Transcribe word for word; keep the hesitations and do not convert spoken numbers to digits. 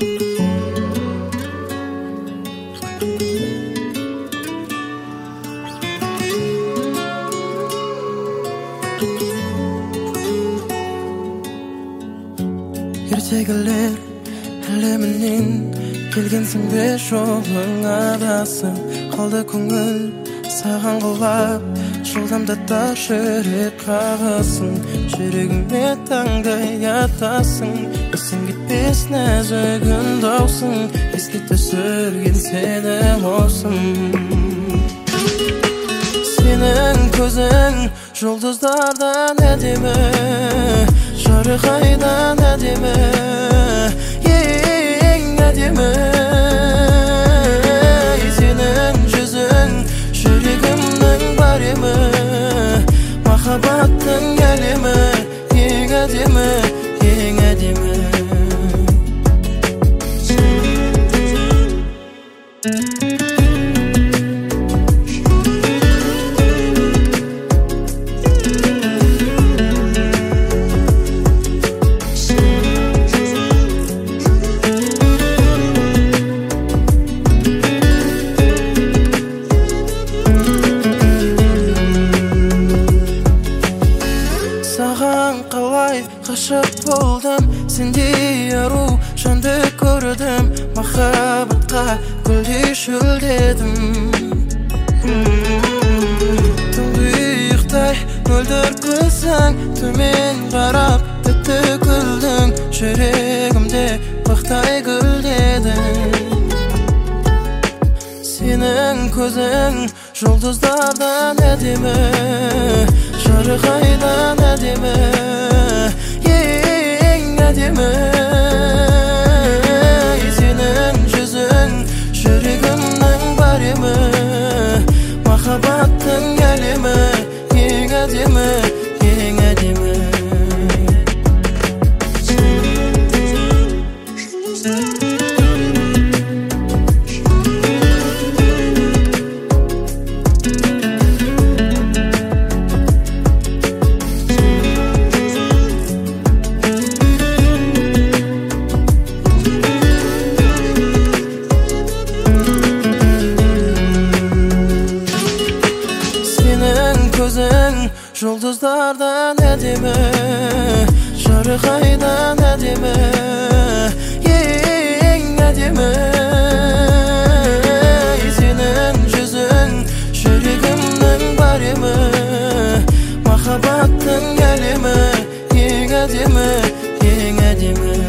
Gerçekler eleminin kelgensin be şoluna basın kaldı көңіл саған құлап жылдамда ташырып қағасың жүрегіме таңдай атасың есің кетпес нәзік үндаусың еске түсірген сені осың сенің көзің жұлдыздардан әдемі жарық айдан әдемі ең әдемі сенің жүзің жүрегімнің баремі махаббаттың әлемі ең әдемі ең әдемі ғашық болдым сендей ару жанды көрдім махаббатқа гүлдей шөлдедім тұңғиықтай мөлдір қылсаң төмен қарап тіпті күлдің жүрегімде бақтай гүлдедің сенің көзің жұлдыздардан әдемі жарық айдан әдемі әдемі сенің жүзің жүрегімнің баремі махаббаттың әлемі ең әдемі ең әдемі көзің жұлдыздардан әдемі жарық айдан әдемі ең әдемі сенің жүзің жүрегімнің баремі махаббаттың әлемі ең әдемі ең әдемі